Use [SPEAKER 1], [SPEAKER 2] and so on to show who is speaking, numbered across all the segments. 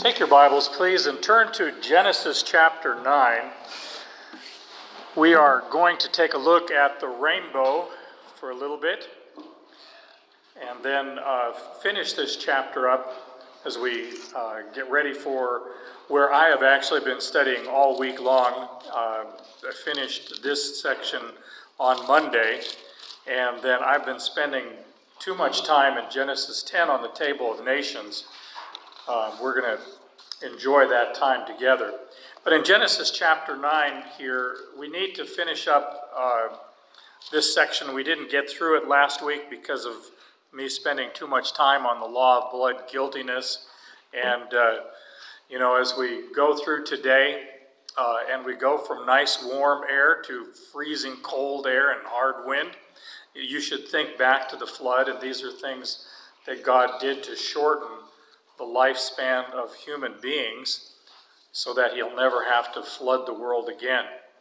[SPEAKER 1] Take your Bibles, please, and turn to Genesis chapter 9. We are going to take a look at the rainbow for a little bit, and then finish this chapter up as we get ready for where I have actually been studying all week long. I finished this section on Monday, and then I've been spending too much time in Genesis 10 on the Table of Nations. We're going to enjoy that time together. But in Genesis chapter 9 here, we need to finish up this section. We didn't get through it last week because of me spending too much time on the law of blood guiltiness. And, as we go through today, and we go from nice warm air to freezing cold air and hard wind, you should think back to the flood, and these are things that God did to shorten the lifespan of human beings so that he'll never have to flood the world again.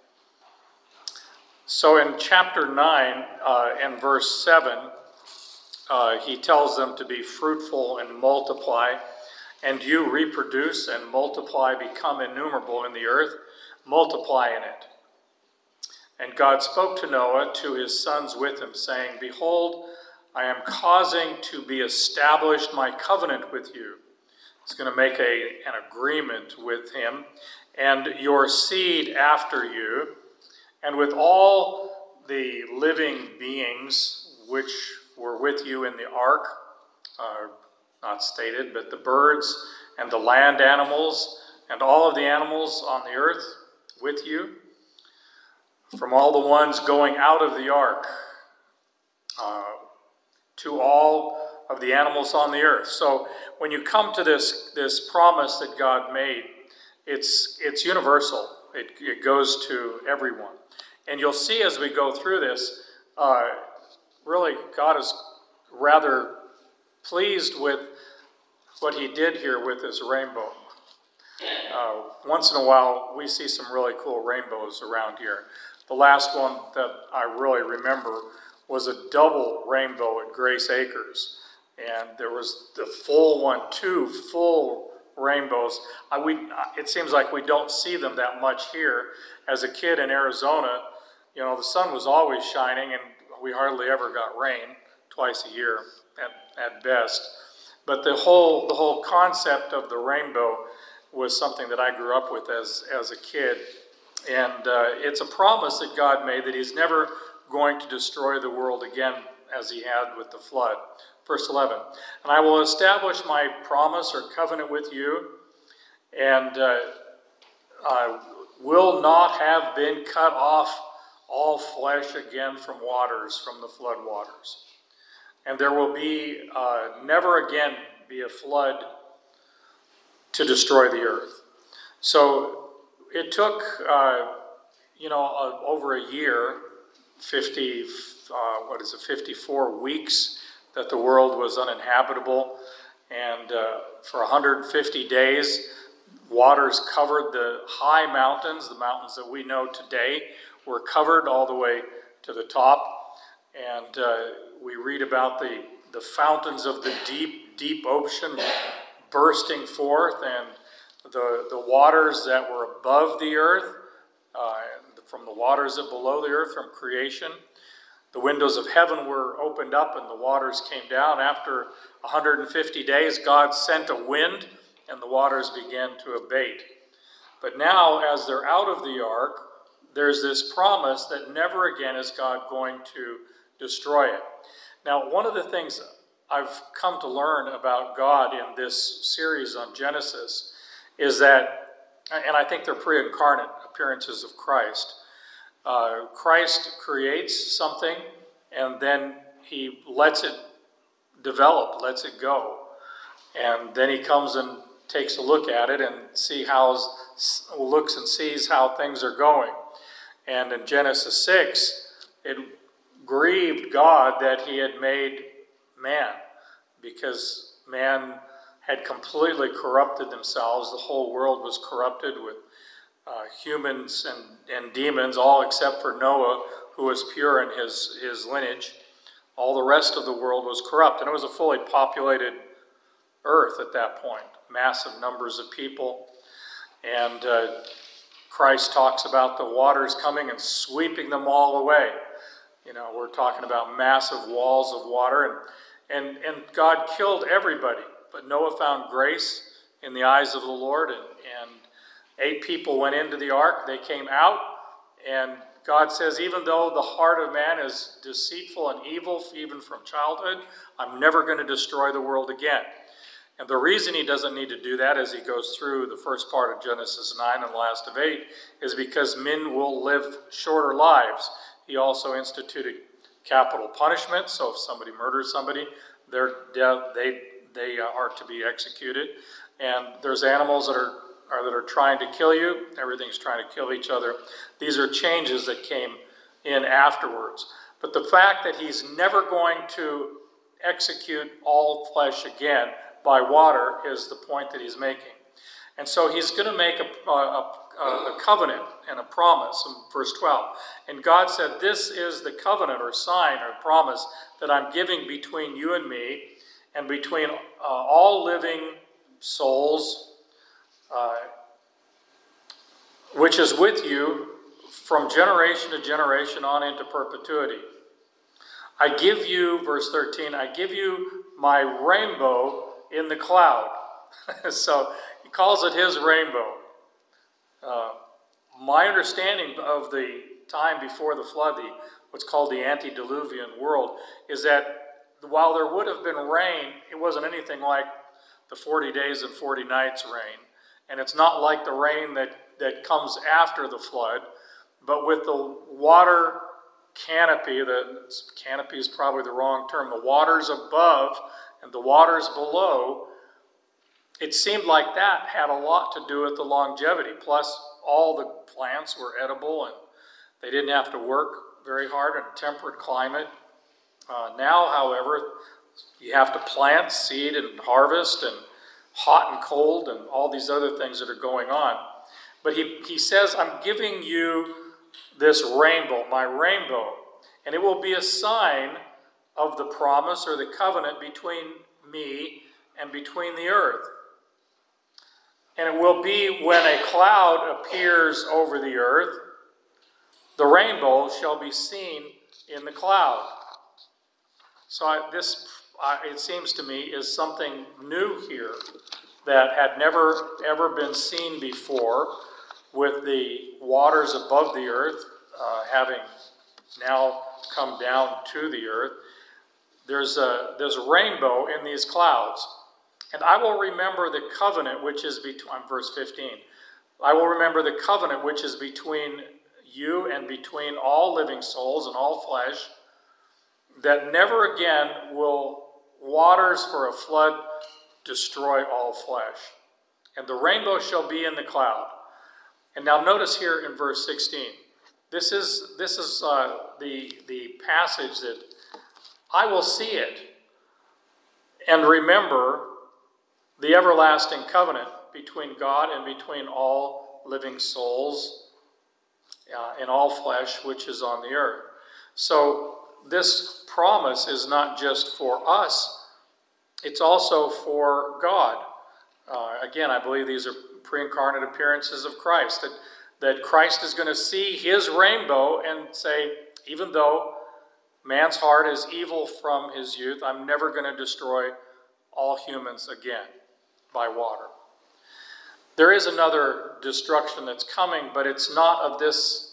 [SPEAKER 1] So in chapter 9 and verse 7, he tells them to be fruitful and multiply, and you reproduce and multiply, become innumerable in the earth, multiply in it. And God spoke to Noah, to his sons with him, saying, Behold, I am causing to be established my covenant with you. He's going to make an agreement with him and your seed after you, and with all the living beings which were with you in the ark, not stated, but the birds and the land animals and all of the animals on the earth with you, from all the ones going out of the ark to all of the animals on the earth. So when you come to this promise that God made, it's universal. It goes to everyone. And you'll see as we go through this, really God is rather pleased with what he did here with this rainbow. Once in a while, we see some really cool rainbows around here. The last one that I really remember was a double rainbow at Grace Acres. And there was the full one, 2 full rainbows. It seems like we don't see them that much here. As a kid in Arizona, the sun was always shining, and we hardly ever got rain, twice a year at best. But the whole concept of the rainbow was something that I grew up with as a kid. And it's a promise that God made that he's never going to destroy the world again as he had with the flood. Verse 11, and I will establish my promise or covenant with you, and I will not have been cut off all flesh again from waters, from the flood waters. And there will be never again be a flood to destroy the earth. So it took, over a year, 54 weeks that the world was uninhabitable, and for 150 days, waters covered the high mountains. The mountains that we know today were covered all the way to the top, and we read about the fountains of the deep ocean bursting forth, and the waters that were above the earth, from the waters that below the earth, from creation. The windows of heaven were opened up and the waters came down. After 150 days, God sent a wind and the waters began to abate. But now, as they're out of the ark, there's this promise that never again is God going to destroy it. Now, one of the things I've come to learn about God in this series on Genesis is that, and I think they're pre-incarnate appearances of Christ, Christ creates something and then he lets it develop, lets it go. And then he comes and takes a look at it and looks and sees how things are going. And in Genesis 6, it grieved God that he had made man, because man had completely corrupted themselves. The whole world was corrupted with humans and demons, all except for Noah, who was pure in his lineage. All the rest of the world was corrupt, and it was a fully populated earth at that point. massive numbers of people. And Christ talks about the waters coming and sweeping them all away. You know, we're talking about massive walls of water, and God killed everybody. But Noah found grace in the eyes of the Lord, and 8 people went into the ark. They came out, and God says, even though the heart of man is deceitful and evil, even from childhood, I'm never going to destroy the world again. And the reason he doesn't need to do that as he goes through the first part of Genesis 9 and the last of 8 is because men will live shorter lives. He also instituted capital punishment, so if somebody murders somebody, they're dead, they are to be executed. And there's animals that are trying to kill you. Everything's trying to kill each other. These are changes that came in afterwards. But the fact that he's never going to execute all flesh again by water is the point that he's making. And so he's going to make a covenant and a promise in verse 12. And God said, this is the covenant or sign or promise that I'm giving between you and me and between all living souls, which is with you from generation to generation on into perpetuity. I give you, verse 13, I give you my rainbow in the cloud. So he calls it his rainbow. My understanding of the time before the flood, what's called the antediluvian world, is that while there would have been rain, it wasn't anything like the 40 days and 40 nights rain. And it's not like the rain that comes after the flood, but with the water canopy, the canopy is probably the wrong term, the waters above and the waters below, it seemed like that had a lot to do with the longevity. Plus, all the plants were edible and they didn't have to work very hard in a temperate climate. Now, however, you have to plant, seed, and harvest, and hot and cold, and all these other things that are going on. But he says, I'm giving you this rainbow, my rainbow, and it will be a sign of the promise or the covenant between me and between the earth. And it will be when a cloud appears over the earth, the rainbow shall be seen in the cloud. So this, it seems to me, is something new here that had never ever been seen before, with the waters above the earth having now come down to the earth. There's a rainbow in these clouds. And I will remember the covenant which is between, verse 15, I will remember the covenant which is between you and between all living souls and all flesh, that never again will waters for a flood destroy all flesh. And the rainbow shall be in the cloud. And now notice here in verse 16, this is the passage that I will see it and remember the everlasting covenant between God and between all living souls and all flesh which is on the earth. So this promise is not just for us, it's also for God. Again, I believe these are pre-incarnate appearances of Christ, that Christ is going to see his rainbow and say, even though man's heart is evil from his youth, I'm never going to destroy all humans again by water. There is another destruction that's coming, but it's not of this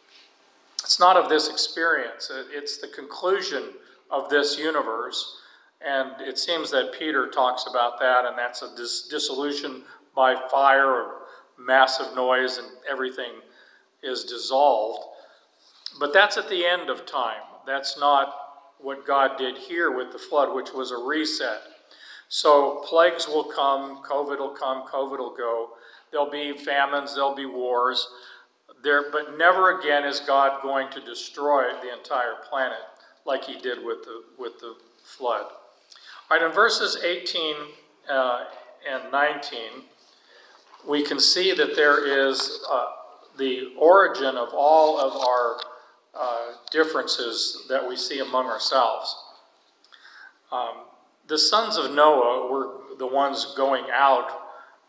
[SPEAKER 1] experience. It's the conclusion of this universe. And it seems that Peter talks about that, and that's a dissolution by fire or massive noise, and everything is dissolved. But that's at the end of time. That's not what God did here with the flood, which was a reset. So plagues will come, COVID will come, COVID will go. There'll be famines, there'll be wars. But never again is God going to destroy the entire planet like he did with the flood. All right, in verses 18 and 19, we can see that there is the origin of all of our differences that we see among ourselves. The sons of Noah were the ones going out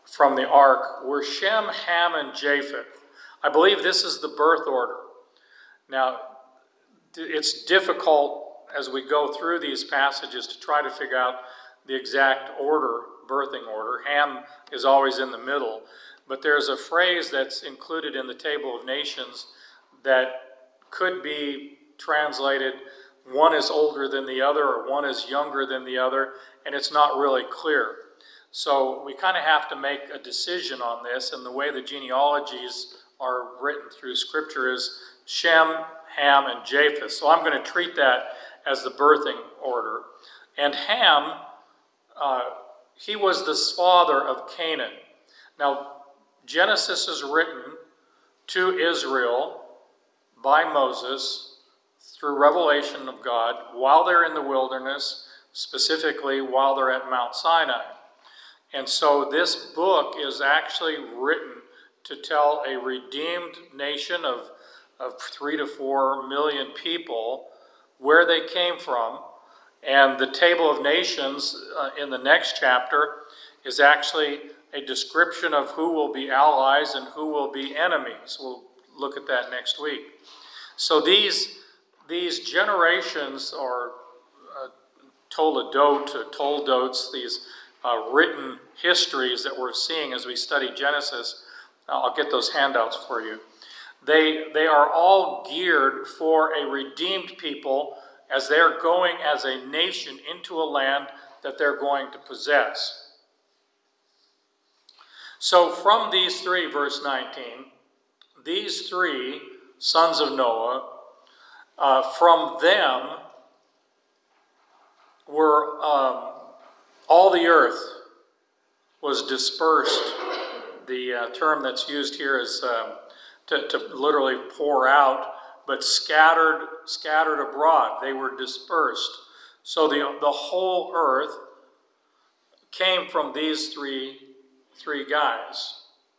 [SPEAKER 1] from the ark were Shem, Ham, and Japheth. I believe this is the birth order. Now, it's difficult as we go through these passages to try to figure out the exact order, birthing order. Ham is always in the middle, but there's a phrase that's included in the Table of Nations that could be translated, one is older than the other, or one is younger than the other, and it's not really clear. So we kind of have to make a decision on this, and the way the genealogies are written through Scripture is Shem, Ham, and Japheth. So I'm going to treat that as the birthing order. And Ham, he was the father of Canaan. Now, Genesis is written to Israel by Moses through revelation of God while they're in the wilderness, specifically while they're at Mount Sinai. And so this book is actually written to tell a redeemed nation of 3 to 4 million people where they came from. And the Table of Nations in the next chapter is actually a description of who will be allies and who will be enemies. We'll look at that next week. So these generations, or Toledotes, these written histories that we're seeing as we study Genesis, I'll get those handouts for you. They are all geared for a redeemed people as they're going as a nation into a land that they're going to possess. So from these three, verse 19, these three sons of Noah, from them were all the earth was dispersed. The term that's used here is to literally pour out, but scattered abroad. They were dispersed. So the whole earth came from these three guys.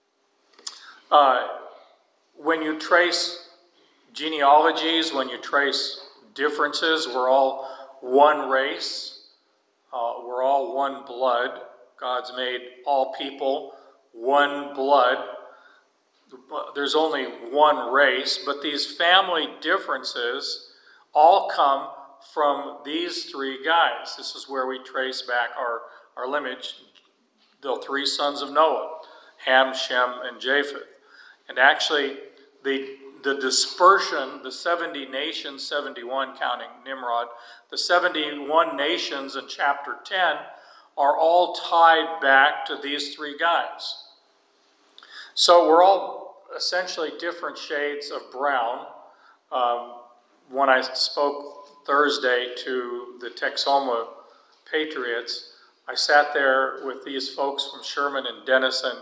[SPEAKER 1] When you trace genealogies, when you trace differences, we're all one race. We're all one blood. God's made all people one blood. There's only one race, but these family differences all come from these three guys. This is where we trace back our lineage, the three sons of Noah, Ham, Shem, and Japheth. And actually, the dispersion, the 70 nations, 71 counting Nimrod, the 71 nations in chapter 10 are all tied back to these three guys. So we're all essentially different shades of brown. When I spoke Thursday to the Texoma Patriots, I sat there with these folks from Sherman and Denison.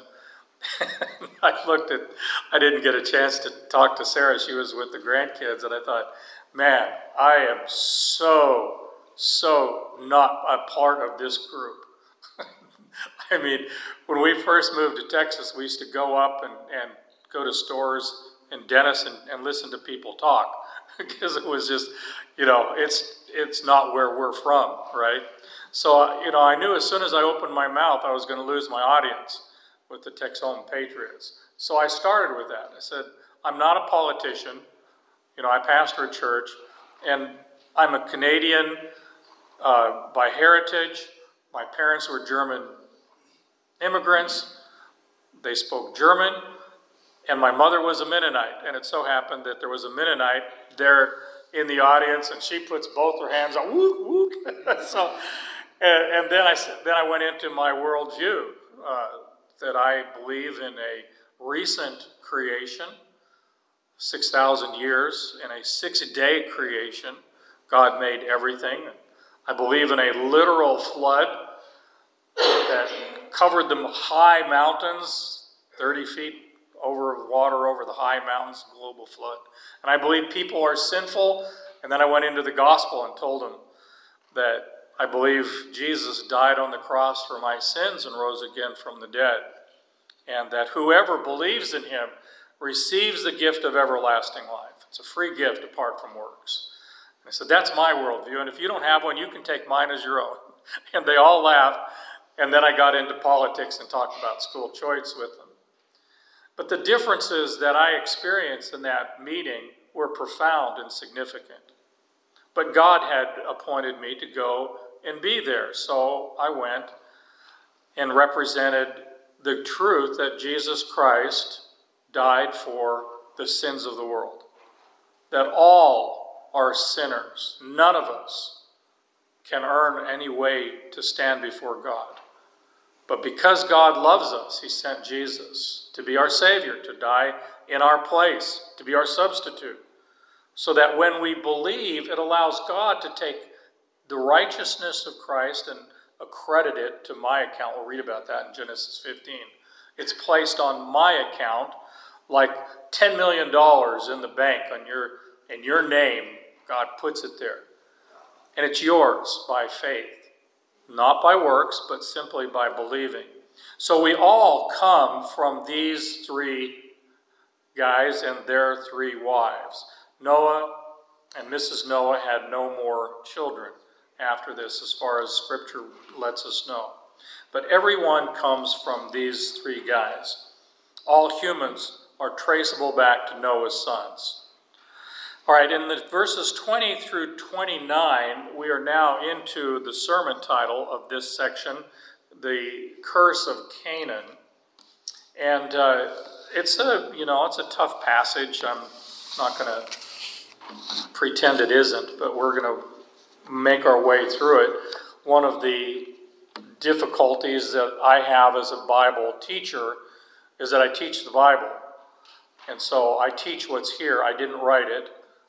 [SPEAKER 1] I didn't get a chance to talk to Sarah. She was with the grandkids, and I thought, man, I am so not a part of this group. I mean, when we first moved to Texas, we used to go up and go to stores in Denison and listen to people talk, because it was just, it's not where we're from, right? So, I knew as soon as I opened my mouth, I was going to lose my audience with the Texoma Patriots. So I started with that. I said, I'm not a politician. I pastor a church, and I'm a Canadian by heritage. My parents were German immigrants. They spoke German, and my mother was a Mennonite. And it so happened that there was a Mennonite there in the audience, and she puts both her hands on, whoop, whoop. So, and then I went into my worldview, that I believe in a recent creation, 6,000 years, in a 6-day creation. God made everything. I believe in a literal flood that covered the high mountains, 30 feet over water over the high mountains, global flood. And I believe people are sinful. And then I went into the gospel and told them that I believe Jesus died on the cross for my sins and rose again from the dead, and that whoever believes in him receives the gift of everlasting life. It's a free gift apart from works. And I said, that's my worldview, and if you don't have one, you can take mine as your own. And they all laughed, And then I got into politics and talked about school choice with them. But the differences that I experienced in that meeting were profound and significant. But God had appointed me to go and be there. So I went and represented the truth that Jesus Christ died for the sins of the world. That all are sinners. None of us can earn any way to stand before God. But because God loves us, he sent Jesus to be our Savior, to die in our place, to be our substitute. So that when we believe, it allows God to take the righteousness of Christ and accredit it to my account. We'll read about that in Genesis 15. It's placed on my account like $10 million in the bank in your name. God puts it there. And it's yours by faith. Not by works, but simply by believing. So we all come from these three guys and their three wives. Noah and Mrs. Noah had no more children after this, as far as Scripture lets us know. But everyone comes from these three guys. All humans are traceable back to Noah's sons. All right, in the verses 20 through 29, we are now into the sermon title of this section, The Curse of Canaan. And it's a tough passage. I'm not going to pretend it isn't, but we're going to make our way through it. One of the difficulties that I have as a Bible teacher is that I teach the Bible. And so I teach what's here. I didn't write it.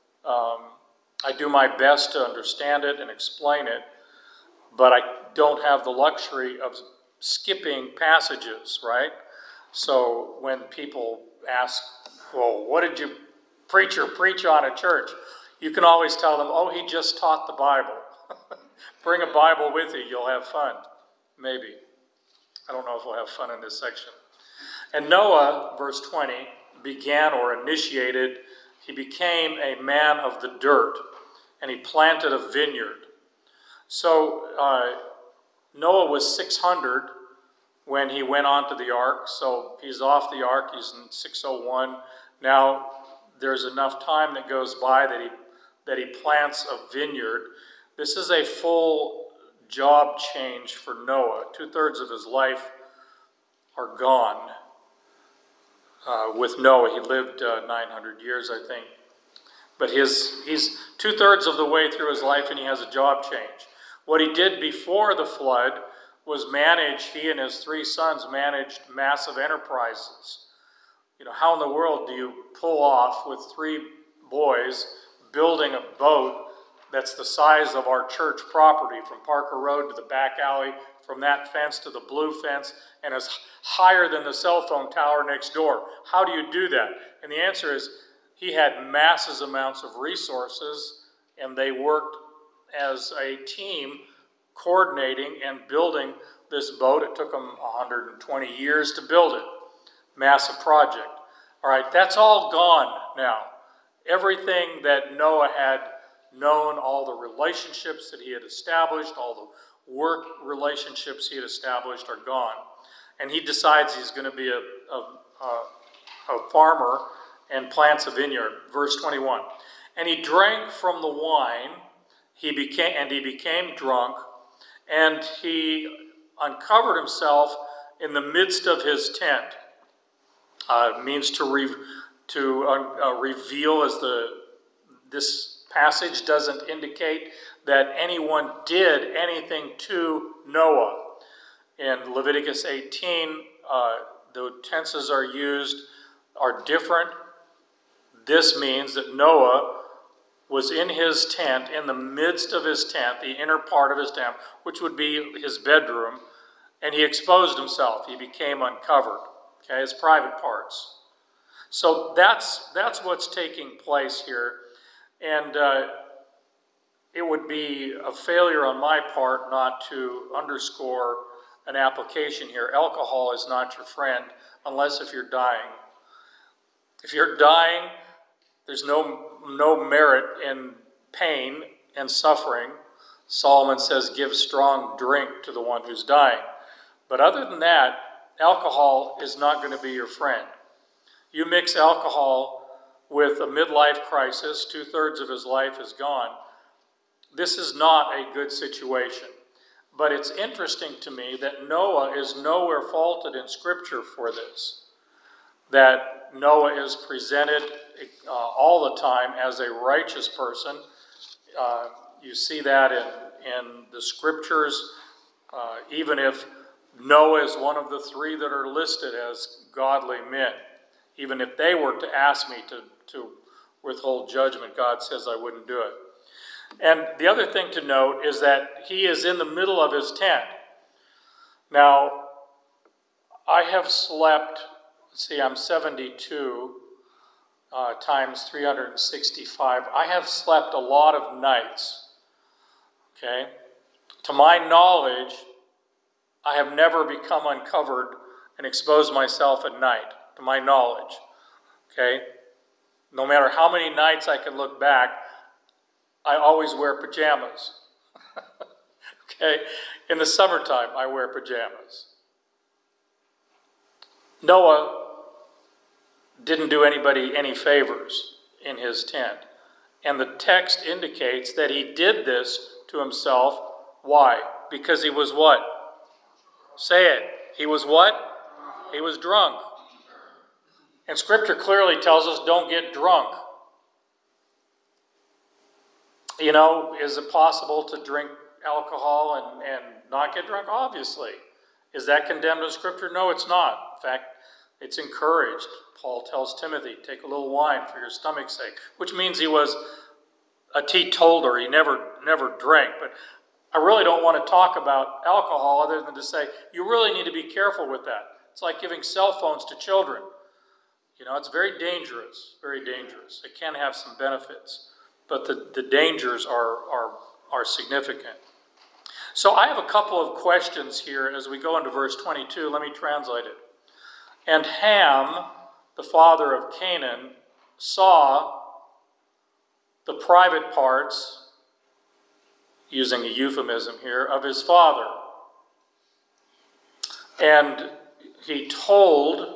[SPEAKER 1] I do my best to understand it and explain it, but I don't have the luxury of skipping passages, right? So when people ask, well, what did you preacher preach on at church? You can always tell them, oh, he just taught the Bible. Bring a Bible with you, you'll have fun. Maybe. I don't know if we'll have fun in this section. And Noah, verse 20, began or initiated, he became a man of the dirt, and he planted a vineyard. So Noah was 600 when he went onto the ark, so he's off the ark, he's in 601. Now there's enough time that goes by that he plants a vineyard. This is a full job change for Noah. 2/3 of his life are gone. With Noah, he lived 900 years, I think. But he's 2/3 of the way through his life, and he has a job change. What he did before the flood was he and his three sons managed massive enterprises. You know, how in the world do you pull off with three boys building a boat that's the size of our church property, from Parker Road to the back alley, from that fence to the blue fence, and is higher than the cell phone tower next door? How do you do that? And the answer is, he had massive amounts of resources, and they worked as a team coordinating and building this boat. It took them 120 years to build it. Massive project. All right, that's all gone now. Everything that Noah had known, all the relationships that he had established, all the work relationships he had established are gone. And he decides he's going to be a farmer and plants a vineyard. Verse 21. And he drank from the wine, he became drunk, and he uncovered himself in the midst of his tent. Means to reveal, as this passage doesn't indicate that anyone did anything to Noah. In Leviticus 18, the tenses are different. This means that Noah was in his tent, in the midst of his tent, the inner part of his tent, which would be his bedroom, and he exposed himself. He became uncovered, okay, his private parts. So that's what's taking place here, and it would be a failure on my part not to underscore an application here. Alcohol is not your friend unless if you're dying. If you're dying, there's no merit in pain and suffering. Solomon says, give strong drink to the one who's dying. But other than that, alcohol is not going to be your friend. You mix alcohol with a midlife crisis, 2/3 of his life is gone. This is not a good situation. But it's interesting to me that Noah is nowhere faulted in Scripture for this. That Noah is presented all the time as a righteous person. You see that in the Scriptures, even if Noah is one of the three that are listed as godly men. Even if they were to ask me to withhold judgment, God says I wouldn't do it. And the other thing to note is that he is in the middle of his tent. Now, I have slept, let's see, I'm 72 times 365. I have slept a lot of nights. Okay? To my knowledge, I have never become uncovered and exposed myself at night, to my knowledge. Okay? No matter how many nights I can look back, I always wear pajamas. Okay? In the summertime, I wear pajamas. Noah didn't do anybody any favors in his tent. And the text indicates that he did this to himself. Why? Because he was what? Say it. He was what? He was drunk. And Scripture clearly tells us don't get drunk. You know, is it possible to drink alcohol and not get drunk? Obviously. Is that condemned in Scripture? No, it's not. In fact, it's encouraged. Paul tells Timothy, take a little wine for your stomach's sake, which means he was a teetotaler. He never drank. But I really don't want to talk about alcohol other than to say you really need to be careful with that. It's like giving cell phones to children. You know, it's very dangerous, very dangerous. It can have some benefits, but the dangers are significant. So I have a couple of questions here as we go into verse 22. Let me translate it. And Ham, the father of Canaan, saw the private parts, using a euphemism here, of his father. And he told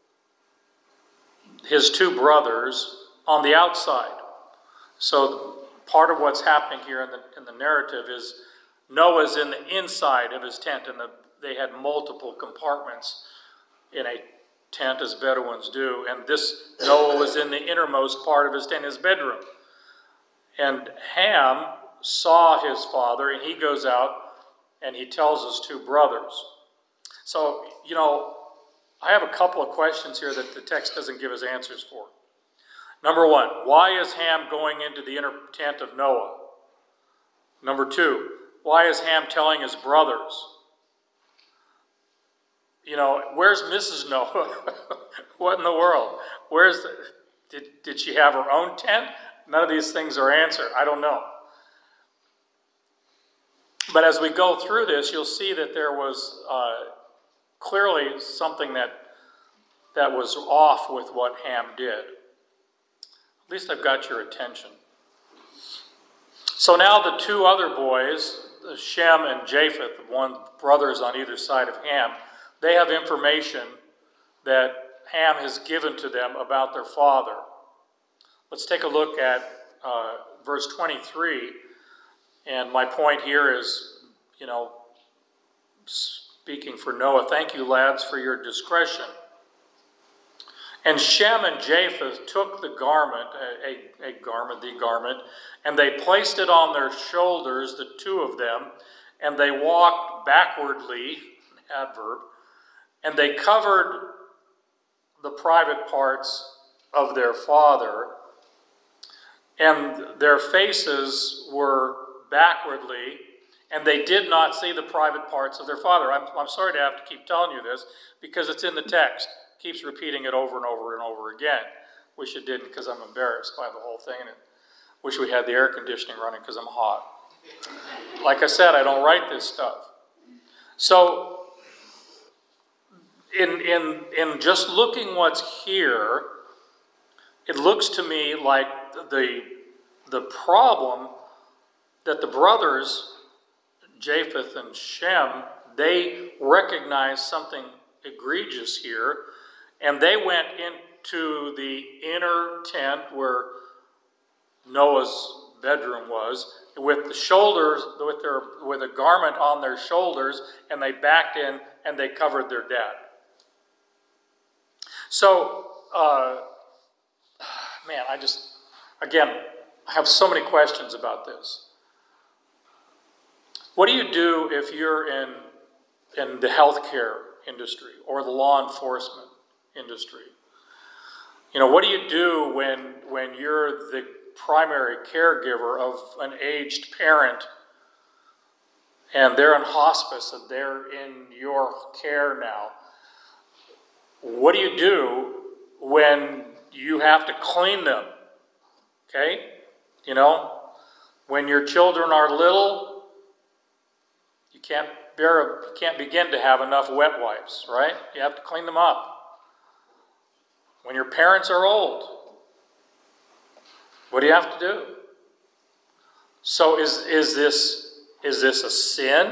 [SPEAKER 1] his two brothers on the outside. So part of what's happening here in the narrative is Noah's in the inside of his tent, and they had multiple compartments in a tent, as Bedouins do, and this Noah was in the innermost part of his tent, his bedroom. And Ham saw his father, and he goes out and he tells his two brothers. So, you know, I have a couple of questions here that the text doesn't give us answers for. Number one, why is Ham going into the inner tent of Noah? Number two, why is Ham telling his brothers? You know, where's Mrs. Noah? What in the world? Did she have her own tent? None of these things are answered. I don't know. But as we go through this, you'll see that there was clearly something that was off with what Ham did. At least I've got your attention. So now the two other boys, Shem and Japheth, one brothers on either side of Ham, they have information that Ham has given to them about their father. Let's take a look at verse 23. And my point here is, you know, speaking for Noah, thank you, lads, for your discretion. And Shem and Japheth took the garment, and they placed it on their shoulders, the two of them, and they walked backwardly, adverb, and they covered the private parts of their father, and their faces were backwardly, and they did not see the private parts of their father. I'm sorry to have to keep telling you this, because it's in the text. It keeps repeating it over and over and over again. Wish it didn't, because I'm embarrassed by the whole thing, and wish we had the air conditioning running because I'm hot. Like I said, I don't write this stuff. So, in just looking what's here, it looks to me like the problem that the brothers, Japheth and Shem, They recognized something egregious here, and they went into the inner tent where Noah's bedroom was, with the shoulders, with a garment on their shoulders, and they backed in and they covered their dad. So, man, I have so many questions about this. What do you do if you're in the healthcare industry or the law enforcement industry? You know, what do you do when you're the primary caregiver of an aged parent and they're in hospice and they're in your care now? What do you do when you have to clean them? Okay? You know, when your children are little, you can't begin to have enough wet wipes, right? You have to clean them up. When your parents are old, what do you have to do? So is this a sin?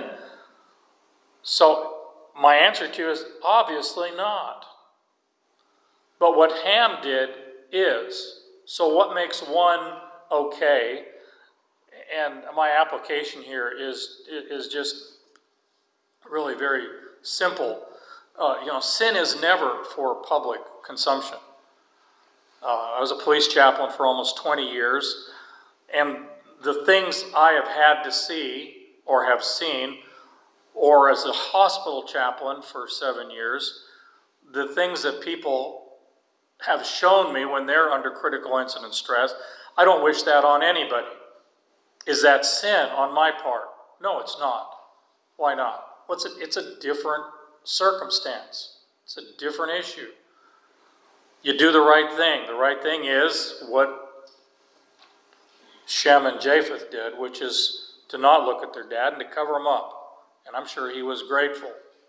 [SPEAKER 1] So my answer to you is obviously not. But what Ham did is. So what makes one okay? And my application here is just really very simple. Sin is never for public consumption. I was a police chaplain for almost 20 years, and the things I have had to see or have seen, or as a hospital chaplain for 7 years, the things that people have shown me when they're under critical incident stress, I don't wish that on anybody. Is that sin on my part? No, it's not. Why not? It's a different circumstance. It's a different issue. You do the right thing. The right thing is what Shem and Japheth did, which is to not look at their dad and to cover him up. And I'm sure he was grateful.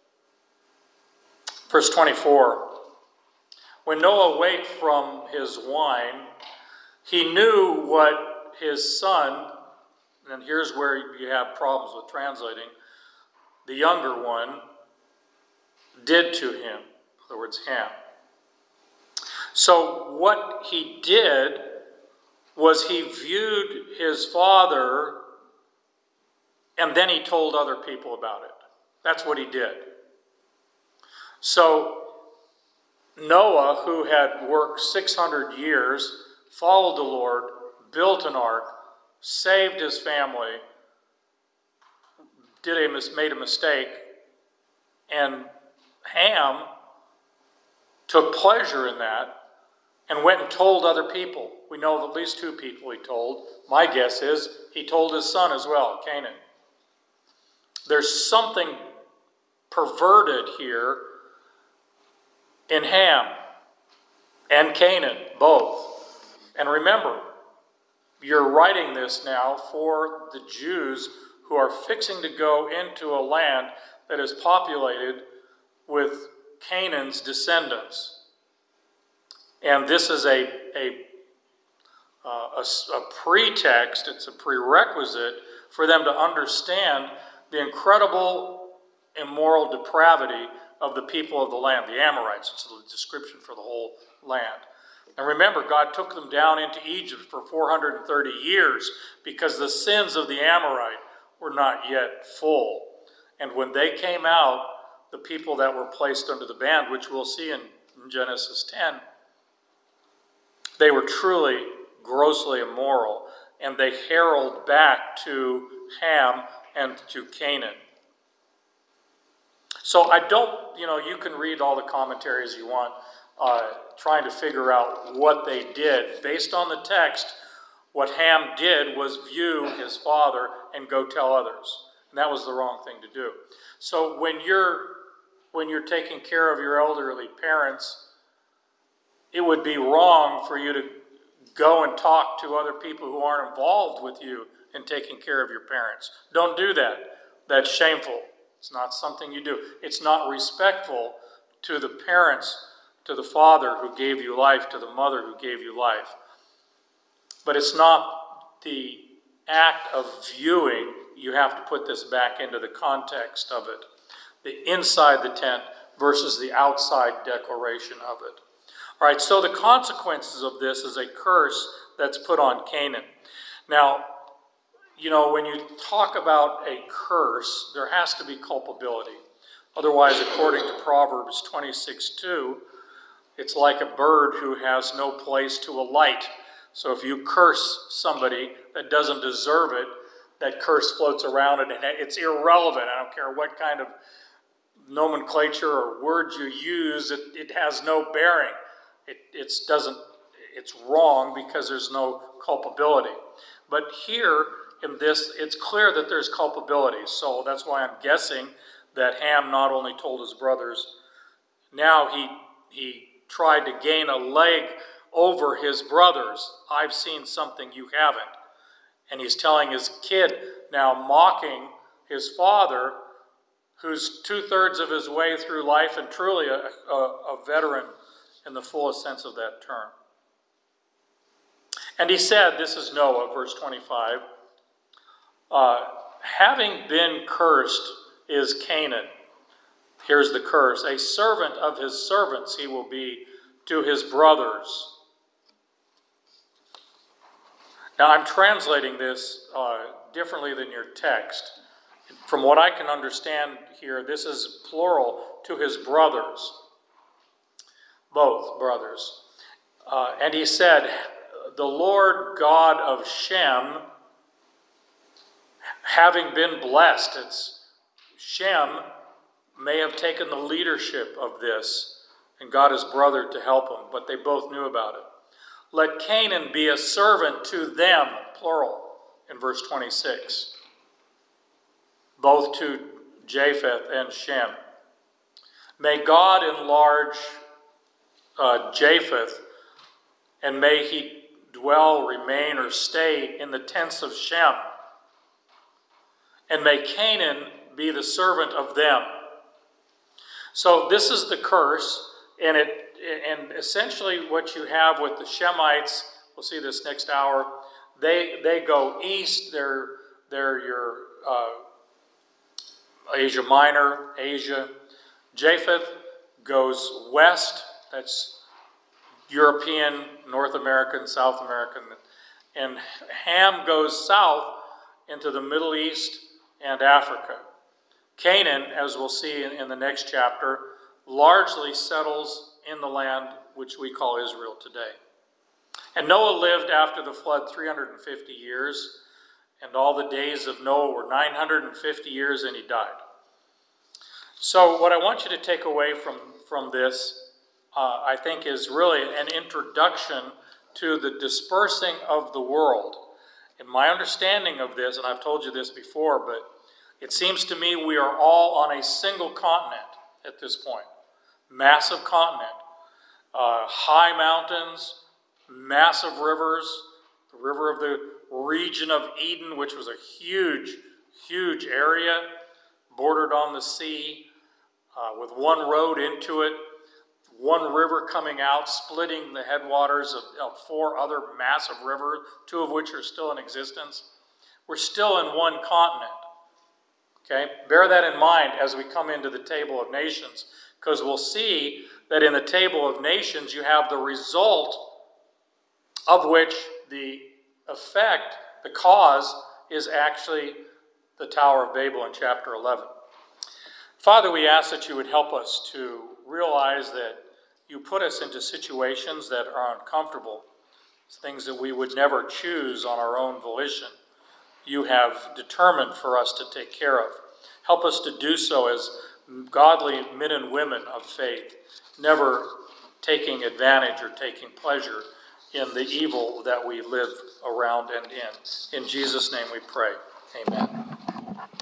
[SPEAKER 1] Verse 24. When Noah waked from his wine, he knew what his son, and here's where you have problems with translating, the younger one, did to him. In other words, Ham. So what he did was he viewed his father and then he told other people about it. That's what he did. So Noah, who had worked 600 years, followed the Lord, built an ark, saved his family, made a mistake, and Ham took pleasure in that and went and told other people. We know of at least 2 people he told. My guess is he told his son as well, Canaan. There's something perverted here in Ham and Canaan, both. And remember, you're writing this now for the Jews who are fixing to go into a land that is populated with Canaan's descendants. And this is a pretext, it's a prerequisite for them to understand the incredible immoral depravity of the people of the land, the Amorites. It's a description for the whole land. And remember, God took them down into Egypt for 430 years because the sins of the Amorite were not yet full. And when they came out, the people that were placed under the ban, which we'll see in Genesis 10, they were truly grossly immoral, and they herald back to Ham and to Canaan. So I don't, you can read all the commentaries you want, trying to figure out what they did. Based on the text, what Ham did was view his father and go tell others. And that was the wrong thing to do. So when you're taking care of your elderly parents, it would be wrong for you to go and talk to other people who aren't involved with you in taking care of your parents. Don't do that. That's shameful. It's not something you do. It's not respectful to the parents, to the father who gave you life, to the mother who gave you life. But it's not the act of viewing. You have to put this back into the context of it. the inside the tent versus the outside declaration of it. All right, so the consequences of this is a curse that's put on Canaan. Now, you know, when you talk about a curse, there has to be culpability. Otherwise, according to Proverbs 26:2, it's like a bird who has no place to alight. So if you curse somebody that doesn't deserve it, that curse floats around and it's irrelevant. I don't care what kind of nomenclature or words you use, it has no bearing. It's wrong because there's no culpability. But here in this, it's clear that there's culpability. So that's why I'm guessing that Ham not only told his brothers, now he tried to gain a leg over his brothers. I've seen something you haven't. And he's telling his kid, now mocking his father, who's 2/3 of his way through life and truly a veteran in the fullest sense of that term. And he said, this is Noah, verse 25, having been cursed is Canaan. Here's the curse. A servant of his servants he will be to his brothers. Now I'm translating this differently than your text. From what I can understand here, this is plural, to his brothers. Both brothers. And he said, the Lord God of Shem, having been blessed, Shem may have taken the leadership of this and got his brother to help him, but they both knew about it. Let Canaan be a servant to them, plural, in verse 26. Both to Japheth and Shem. May God enlarge Japheth, and may he dwell, remain, or stay in the tents of Shem. And may Canaan be the servant of them. So this is the curse, and essentially what you have with the Shemites, we'll see this next hour, they go east, they're your Asia Minor, Asia. Japheth goes west, that's European, North American, South American, and Ham goes south into the Middle East and Africa. Canaan, as we'll see in the next chapter, largely settles in the land which we call Israel today. And Noah lived after the flood 350 years, and all the days of Noah were 950 years, and he died. So what I want you to take away from this, I think, is really an introduction to the dispersing of the world. And my understanding of this, and I've told you this before, but it seems to me we are all on a single continent at this point. Massive continent. High mountains, massive rivers, the river of the region of Eden, which was a huge, huge area, bordered on the sea, with one road into it, one river coming out, splitting the headwaters of 4 other massive rivers, 2 of which are still in existence. We're still in one continent. Okay? Bear that in mind as we come into the table of nations, because we'll see that in the table of nations you have the result of which the effect, the cause, is actually the Tower of Babel in chapter 11. Father, we ask that you would help us to realize that you put us into situations that are uncomfortable, things that we would never choose on our own volition. You have determined for us to take care of. Help us to do so as godly men and women of faith, never taking advantage or taking pleasure in the evil that we live around and in. In Jesus' name we pray. Amen.